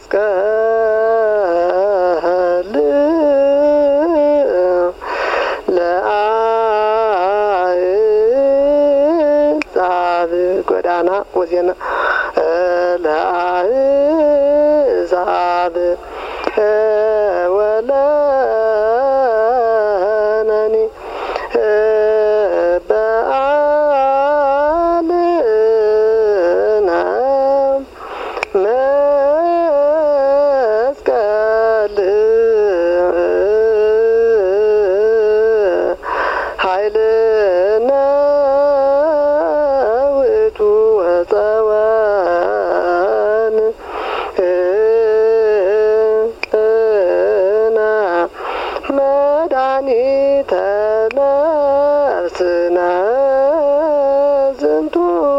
መስቀል ለአሕዛብ ጎዳና ወዜና ለአሕዛብ ወለነኒ በዓልነ መስቀል ኃይልነ ውእቱ ወፀወን ቅነ መድኃኒተ ነፍስነ ዝንቱ